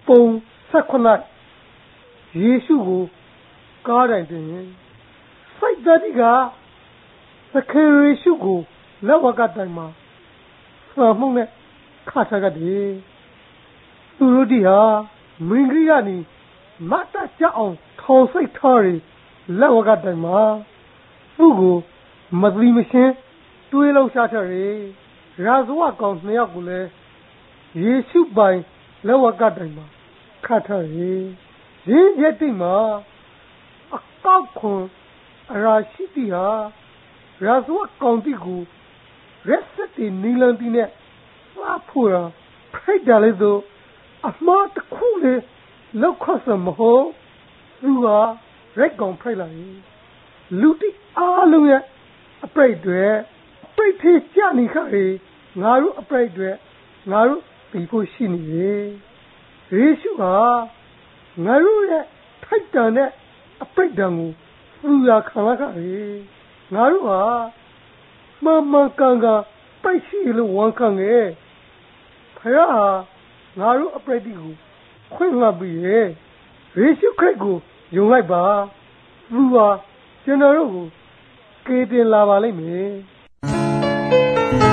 ပုံဆက်ခွန်ယေရှုကိုကားတိုင်တင်စိုက်တတိကသခင်ယေရှုကိုလက်ဝါးကတိုင်မှာစာမှုနဲ့ခါထားကြတယ်သူတို့ဒီဟာမင်းကြီးကနေမတ်တကြအောင်ထောင်စိတ်ထားရလက်ဝါးကတိုင်မှာသူ့ကိုမသီမရှင်းတွေးလောက်ရှားထားရရာဇဝကောင်နှစ်ယောက်ကိုလည်းယေရှုပိုင်လက်ဝါးကတိုင်မှာခါထားရင်းရက်တိမှာအကောက်ခွန်အရာရှိတိဟာရာဇဝကောင်တိကိုရက်စက်တီနီလန်တီနဲ့သွားဖို့ရာဖိတ်တယ်လေဆိုအမှားတစ်ခုလေလောက်ခတ်စမဟုတ်သူကရက်ကောင်ဖိတ်လာရင်လူတိအားလုံးရဲ့အပိတ်တွေပိတ်သေးကြနေခါရေငါတို့အပိတ်တွေငါတို့ပြီးဖို့ရှိနေတယ်ယေရှုဟာငါတို့ရဲ့ထိုက်တန်တဲ့အပိတ်တံကိုသူရခံရခါရေငါတို့ဟာမမကန်ကပိုက်ရှိလို့ဝန်ခံငယ်ဖယားဟာငါတို့အပိတ်ဒီကိုခွင့်ငှပြီးယေရှုခရစ်ကိုယုံလိုက်ပါသူဟာကျွန်တော်တို့ကိုကေတင်လာပါလိမ့်မယ်